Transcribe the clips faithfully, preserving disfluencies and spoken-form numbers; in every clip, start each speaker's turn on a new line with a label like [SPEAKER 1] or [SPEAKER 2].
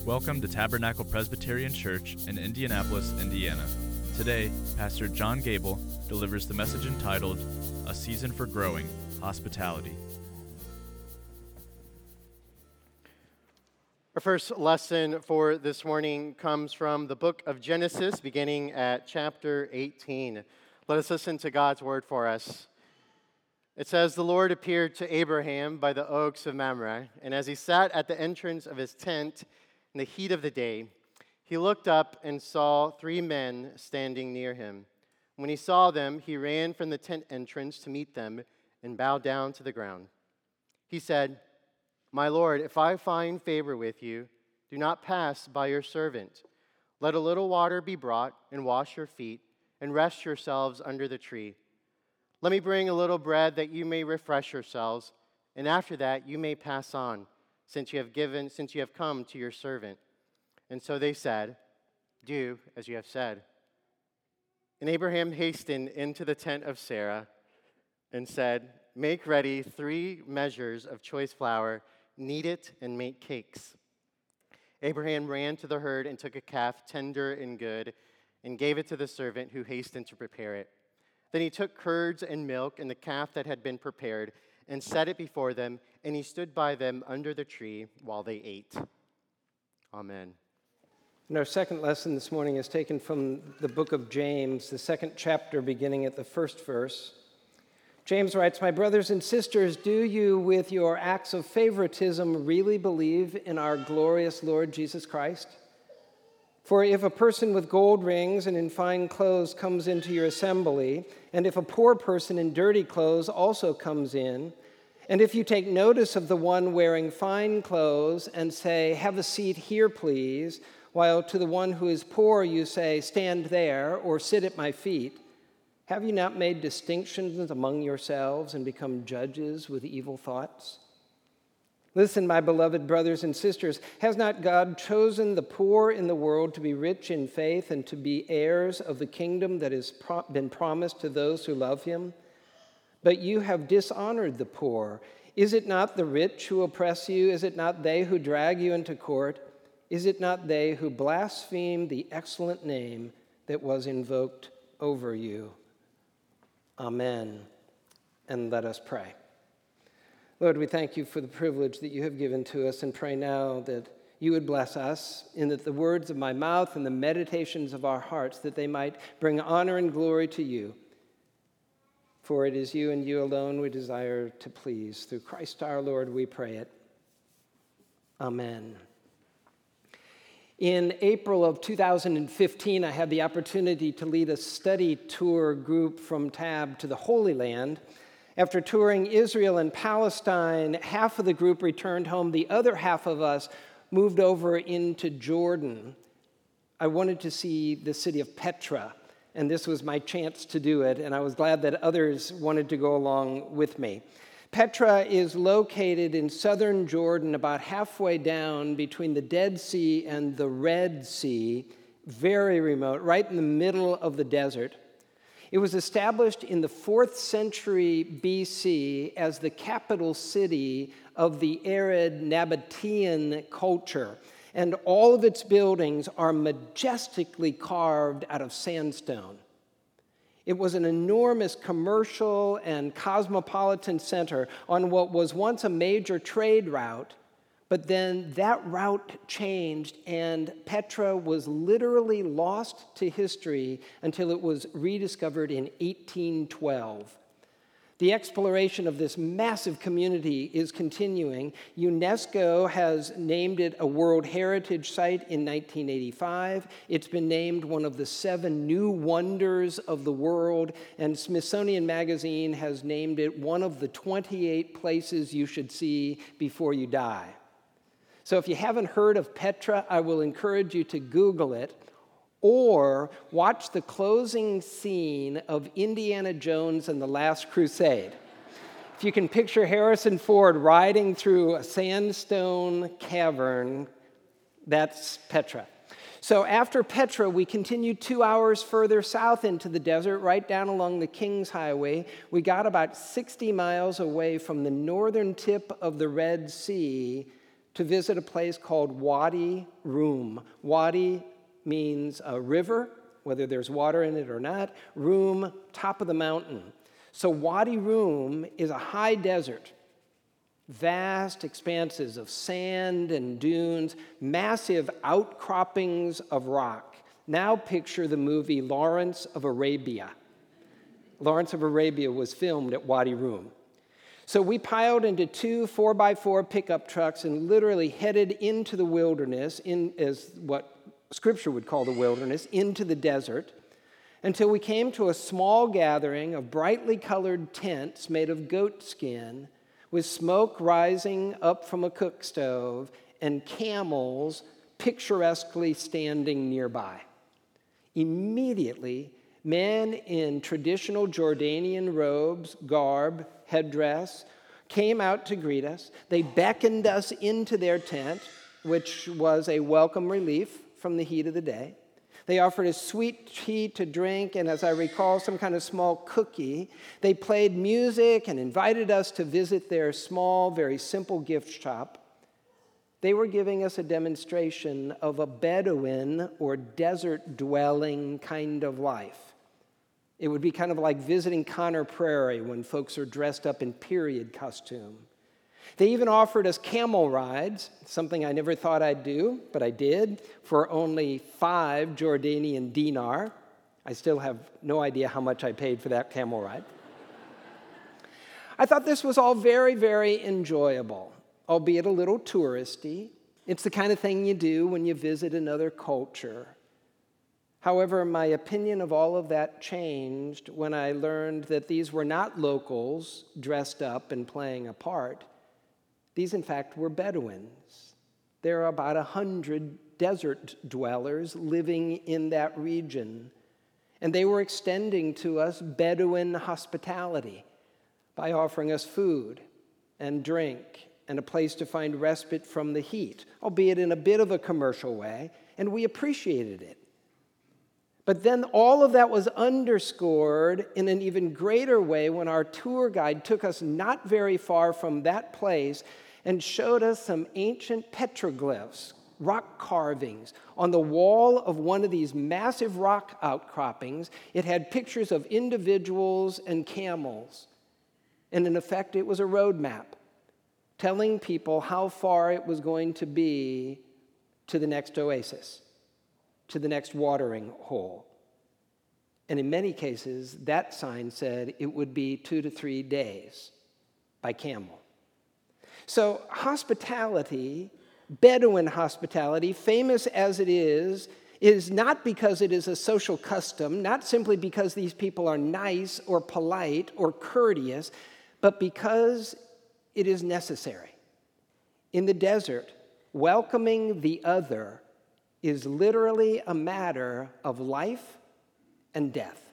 [SPEAKER 1] Welcome to Tabernacle Presbyterian Church in Indianapolis, Indiana. Today, Pastor John Gable delivers the message entitled, A Season for Growing, Hospitality.
[SPEAKER 2] Our first lesson for this morning comes from the book of Genesis, beginning at chapter eighteen. Let us listen to God's word for us. It says, The Lord appeared to Abraham by the oaks of Mamre, and as he sat at the entrance of his tent in the heat of the day, he looked up and saw three men standing near him. When he saw them, he ran from the tent entrance to meet them and bowed down to the ground. He said, My Lord, if I find favor with you, do not pass by your servant. Let a little water be brought, and wash your feet, and rest yourselves under the tree. Let me bring a little bread that you may refresh yourselves, and after that you may pass on, since you have given, since you have come to your servant. And so they said, Do as you have said. And Abraham hastened into the tent of Sarah and said, Make ready three measures of choice flour, knead it, and make cakes. Abraham ran to the herd and took a calf, tender and good, and gave it to the servant who hastened to prepare it. Then he took curds and milk and the calf that had been prepared and set it before them, and he stood by them under the tree while they ate. Amen.
[SPEAKER 3] And our second lesson this morning is taken from the book of James, the second chapter, beginning at the first verse. James writes, My brothers and sisters, do you with your acts of favoritism really believe in our glorious Lord Jesus Christ? For if a person with gold rings and in fine clothes comes into your assembly, and if a poor person in dirty clothes also comes in, and if you take notice of the one wearing fine clothes and say, Have a seat here, please, while to the one who is poor you say, Stand there, or sit at my feet, have you not made distinctions among yourselves and become judges with evil thoughts? Listen, my beloved brothers and sisters, has not God chosen the poor in the world to be rich in faith and to be heirs of the kingdom that has pro- been promised to those who love him? But you have dishonored the poor. Is it not the rich who oppress you? Is it not they who drag you into court? Is it not they who blaspheme the excellent name that was invoked over you? Amen. And let us pray. Lord, we thank you for the privilege that you have given to us and pray now that you would bless us in that the words of my mouth and the meditations of our hearts, that they might bring honor and glory to you. For it is you and you alone we desire to please. Through Christ our Lord we pray it. Amen. In April of two thousand fifteen, I had the opportunity to lead a study tour group from Tab to the Holy Land. After touring Israel and Palestine, half of the group returned home. The other half of us moved over into Jordan. I wanted to see the city of Petra, and this was my chance to do it, and I was glad that others wanted to go along with me. Petra is located in southern Jordan, about halfway down between the Dead Sea and the Red Sea, very remote, right in the middle of the desert. It was established in the fourth century B C as the capital city of the arid Nabatean culture, and all of its buildings are majestically carved out of sandstone. It was an enormous commercial and cosmopolitan center on what was once a major trade route, but then that route changed, and Petra was literally lost to history until it was rediscovered in eighteen twelve. The exploration of this massive community is continuing. UNESCO has named it a World Heritage Site in nineteen eighty-five. It's been named one of the seven new wonders of the world, and Smithsonian Magazine has named it one of the twenty-eight places you should see before you die. So if you haven't heard of Petra, I will encourage you to Google it or watch the closing scene of Indiana Jones and the Last Crusade. If you can picture Harrison Ford riding through a sandstone cavern, that's Petra. So after Petra, we continued two hours further south into the desert, right down along the King's Highway. We got about sixty miles away from the northern tip of the Red Sea to visit a place called Wadi Rum. Wadi means a river, whether there's water in it or not. Rum, top of the mountain. So Wadi Rum is a high desert, vast expanses of sand and dunes, massive outcroppings of rock. Now picture the movie Lawrence of Arabia. Lawrence of Arabia was filmed at Wadi Rum. So we piled into two four by four pickup trucks and literally headed into the wilderness, in as what Scripture would call the wilderness, into the desert, until we came to a small gathering of brightly colored tents made of goat skin, with smoke rising up from a cook stove and camels picturesquely standing nearby. Immediately, men in traditional Jordanian robes, garb, headdress, came out to greet us. They beckoned us into their tent, which was a welcome relief from the heat of the day. They offered us sweet tea to drink, and as I recall, some kind of small cookie. They played music and invited us to visit their small, very simple gift shop. They were giving us a demonstration of a Bedouin or desert-dwelling kind of life. It would be kind of like visiting Conner Prairie when folks are dressed up in period costume. They even offered us camel rides, something I never thought I'd do, but I did, for only five Jordanian dinar. I still have no idea how much I paid for that camel ride. I thought this was all very, very enjoyable, albeit a little touristy. It's the kind of thing you do when you visit another culture. However, my opinion of all of that changed when I learned that these were not locals dressed up and playing a part. These, in fact, were Bedouins. There are about a hundred desert dwellers living in that region, and they were extending to us Bedouin hospitality by offering us food and drink and a place to find respite from the heat, albeit in a bit of a commercial way, and we appreciated it. But then all of that was underscored in an even greater way when our tour guide took us not very far from that place and showed us some ancient petroglyphs, rock carvings, on the wall of one of these massive rock outcroppings. It had pictures of individuals and camels. And in effect, it was a road map telling people how far it was going to be to the next oasis, to the next watering hole. And in many cases, that sign said it would be two to three days by camel. So hospitality, Bedouin hospitality, famous as it is, is not because it is a social custom, not simply because these people are nice or polite or courteous, but because it is necessary. In the desert, welcoming the other is literally a matter of life and death.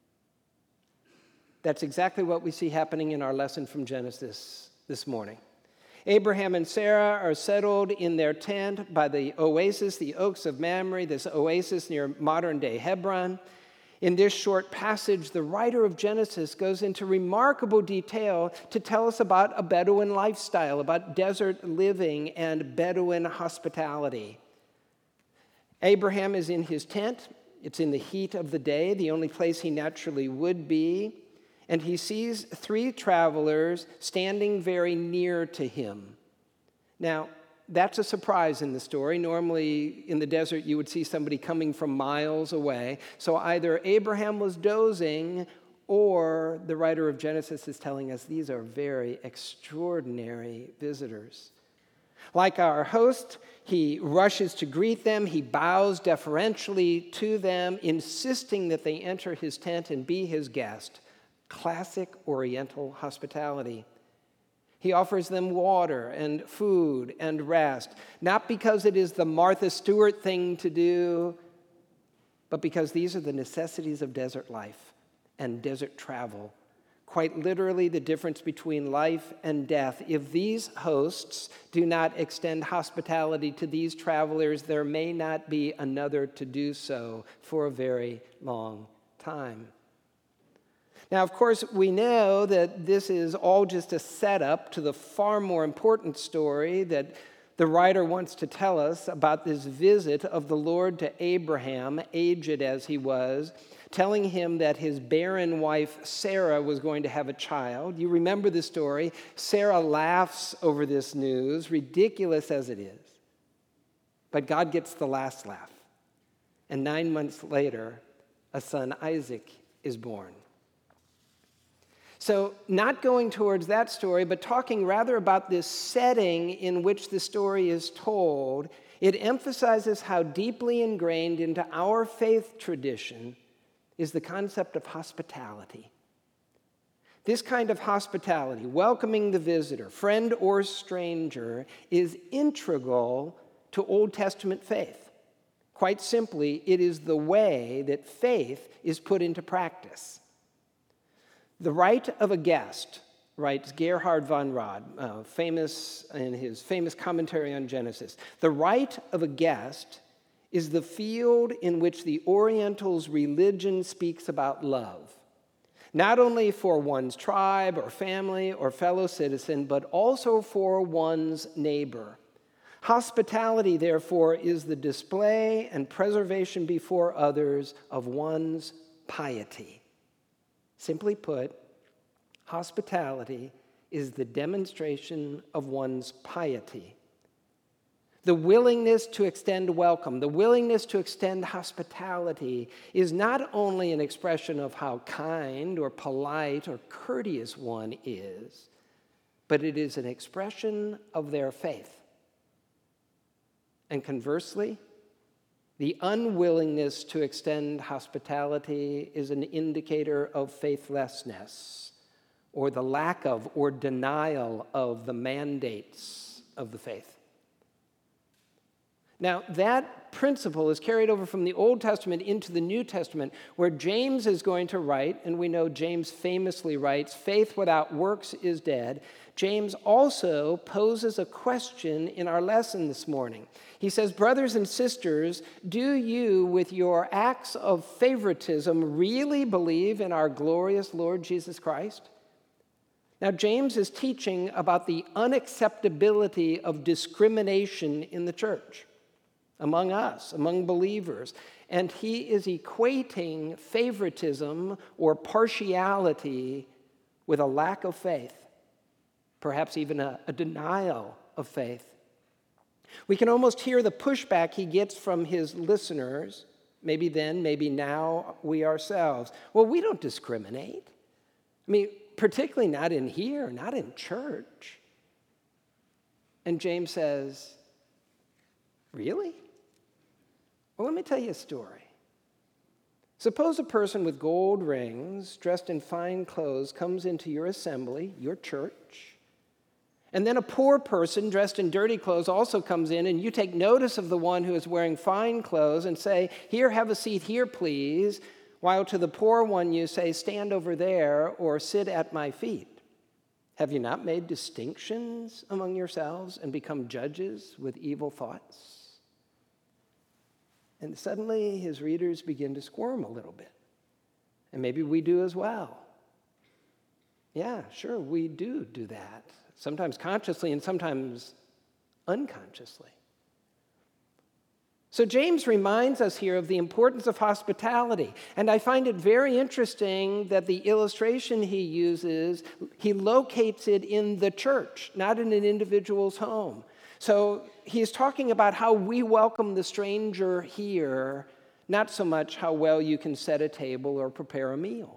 [SPEAKER 3] That's exactly what we see happening in our lesson from Genesis this morning. Abraham and Sarah are settled in their tent by the oasis, the Oaks of Mamre, this oasis near modern-day Hebron. In this short passage, the writer of Genesis goes into remarkable detail to tell us about a Bedouin lifestyle, about desert living and Bedouin hospitality. Abraham is in his tent. It's in the heat of the day, the only place he naturally would be. And he sees three travelers standing very near to him. Now, that's a surprise in the story. Normally, in the desert, you would see somebody coming from miles away. So either Abraham was dozing, or the writer of Genesis is telling us these are very extraordinary visitors. Like our host, he rushes to greet them. He bows deferentially to them, insisting that they enter his tent and be his guest. Classic Oriental hospitality. He offers them water and food and rest, not because it is the Martha Stewart thing to do, but because these are the necessities of desert life and desert travel. Quite literally, the difference between life and death. If these hosts do not extend hospitality to these travelers, there may not be another to do so for a very long time. Now, of course, we know that this is all just a setup to the far more important story that The writer wants to tell us about this visit of the Lord to Abraham, aged as he was, telling him that his barren wife Sarah was going to have a child. You remember the story. Sarah laughs over this news, ridiculous as it is. But God gets the last laugh. And nine months later, a son, Isaac, is born. So, not going towards that story, but talking rather about this setting in which the story is told, it emphasizes how deeply ingrained into our faith tradition is the concept of hospitality. This kind of hospitality, welcoming the visitor, friend or stranger, is integral to Old Testament faith. Quite simply, it is the way that faith is put into practice. The right of a guest, writes Gerhard von Rad, uh, famous in his famous commentary on Genesis, the right of a guest is the field in which the Oriental's religion speaks about love, not only for one's tribe or family or fellow citizen, but also for one's neighbor. Hospitality, therefore, is the display and preservation before others of one's piety. Simply put, hospitality is the demonstration of one's piety. The willingness to extend welcome, the willingness to extend hospitality is not only an expression of how kind or polite or courteous one is, but it is an expression of their faith. And conversely, the unwillingness to extend hospitality is an indicator of faithlessness, or the lack of or denial of the mandates of the faith. Now, that principle is carried over from the Old Testament into the New Testament, where James is going to write, and we know James famously writes, faith without works is dead. James also poses a question in our lesson this morning. He says, brothers and sisters, do you, with your acts of favoritism, really believe in our glorious Lord Jesus Christ? Now, James is teaching about the unacceptability of discrimination in the church, among us, among believers. And he is equating favoritism or partiality with a lack of faith, perhaps even a, a denial of faith. We can almost hear the pushback he gets from his listeners, maybe then, maybe now, we ourselves. Well, we don't discriminate. I mean, particularly not in here, not in church. And James says, really? Well, let me tell you a story. Suppose a person with gold rings, dressed in fine clothes, comes into your assembly, your church, and then a poor person dressed in dirty clothes also comes in, and you take notice of the one who is wearing fine clothes and say, here, have a seat here, please, while to the poor one you say, stand over there or sit at my feet. Have you not made distinctions among yourselves and become judges with evil thoughts? And suddenly his readers begin to squirm a little bit. And maybe we do as well. Yeah, sure, we do do that. Sometimes consciously and sometimes unconsciously. So James reminds us here of the importance of hospitality. And I find it very interesting that the illustration he uses, he locates it in the church, not in an individual's home. So he's talking about how we welcome the stranger here, not so much how well you can set a table or prepare a meal.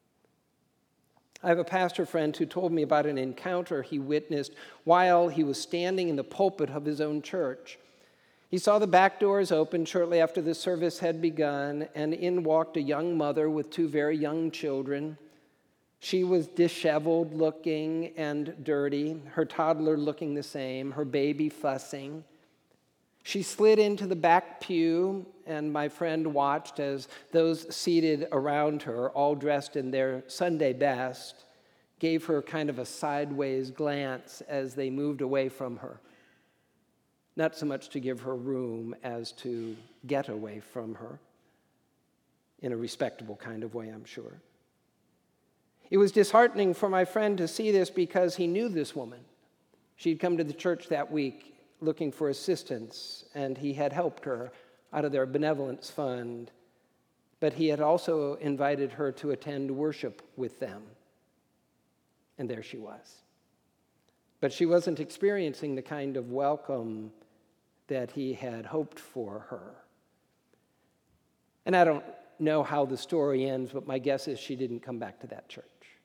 [SPEAKER 3] I have a pastor friend who told me about an encounter he witnessed while he was standing in the pulpit of his own church. He saw the back doors open shortly after the service had begun, and in walked a young mother with two very young children. She was disheveled looking and dirty, her toddler looking the same, her baby fussing. She slid into the back pew, and my friend watched as those seated around her, all dressed in their Sunday best, gave her kind of a sideways glance as they moved away from her. Not so much to give her room as to get away from her, in a respectable kind of way, I'm sure. It was disheartening for my friend to see this because he knew this woman. She'd come to the church that week looking for assistance, and he had helped her out of their benevolence fund, but he had also invited her to attend worship with them. And there she was. But she wasn't experiencing the kind of welcome that he had hoped for her. And I don't know how the story ends, but my guess is she didn't come back to that church.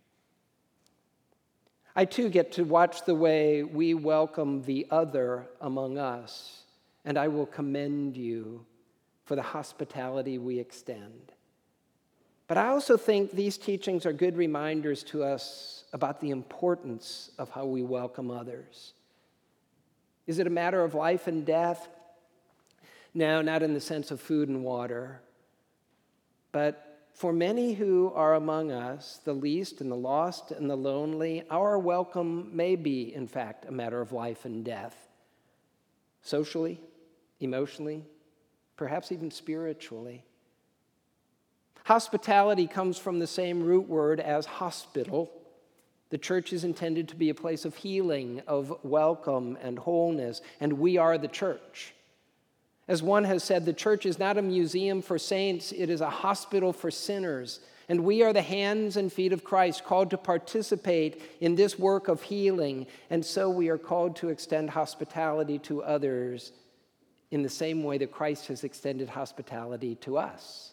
[SPEAKER 3] I too get to watch the way we welcome the other among us, and I will commend you for the hospitality we extend. But I also think these teachings are good reminders to us about the importance of how we welcome others. Is it a matter of life and death? No, not in the sense of food and water. But for many who are among us, the least and the lost and the lonely, our welcome may be, in fact, a matter of life and death. Socially, emotionally, perhaps even spiritually. Hospitality comes from the same root word as hospital. The church is intended to be a place of healing, of welcome and wholeness, and we are the church. As one has said, the church is not a museum for saints, it is a hospital for sinners. And we are the hands and feet of Christ, called to participate in this work of healing. And so we are called to extend hospitality to others in the same way that Christ has extended hospitality to us.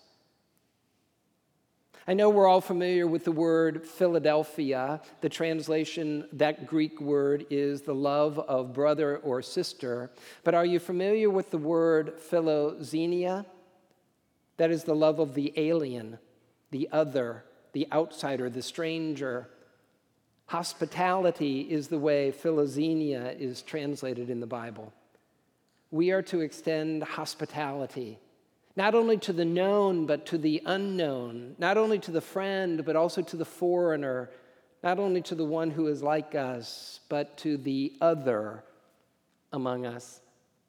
[SPEAKER 3] I know we're all familiar with the word Philadelphia. The translation, that Greek word, is the love of brother or sister. But are you familiar with the word philoxenia? That is the love of the alien, the other, the outsider, the stranger. Hospitality is the way philoxenia is translated in the Bible. We are to extend hospitality, not only to the known, but to the unknown, not only to the friend, but also to the foreigner, not only to the one who is like us, but to the other among us.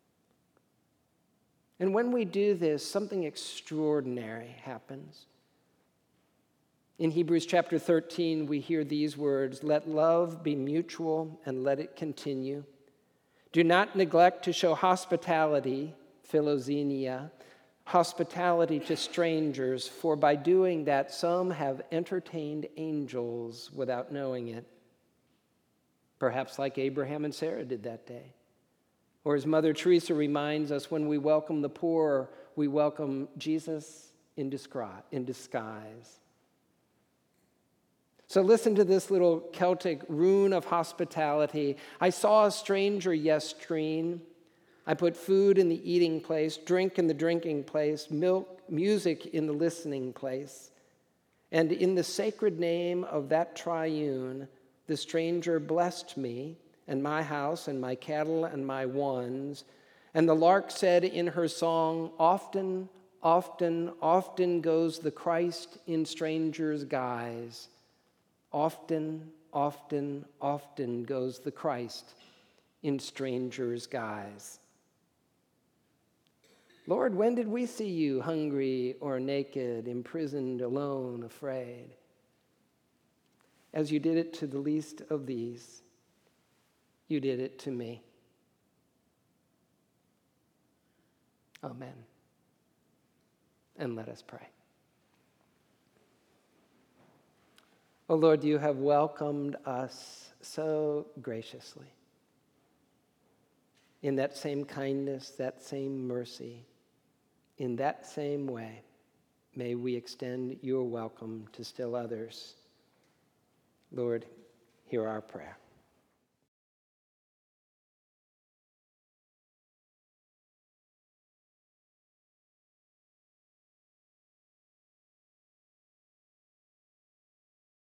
[SPEAKER 3] And when we do this, something extraordinary happens. In Hebrews chapter thirteen, we hear these words, "Let love be mutual and let it continue. Do not neglect to show hospitality," philoxenia, hospitality to strangers, for by doing that some have entertained angels without knowing it. Perhaps like Abraham and Sarah did that day. Or as Mother Teresa reminds us, when we welcome the poor, we welcome Jesus in disguise. So listen to this little Celtic rune of hospitality. I saw a stranger yestreen. I put food in the eating place, drink in the drinking place, milk, music in the listening place. And in the sacred name of that triune, the stranger blessed me and my house and my cattle and my ones. And the lark said in her song, often, often, often goes the Christ in stranger's guise. Often, often, often goes the Christ in stranger's guise. Lord, when did we see you hungry or naked, imprisoned, alone, afraid? As you did it to the least of these, you did it to me. Amen. And let us pray. Oh Lord, you have welcomed us so graciously. In that same kindness, that same mercy, in that same way, may we extend your welcome to still others. Lord, hear our prayer.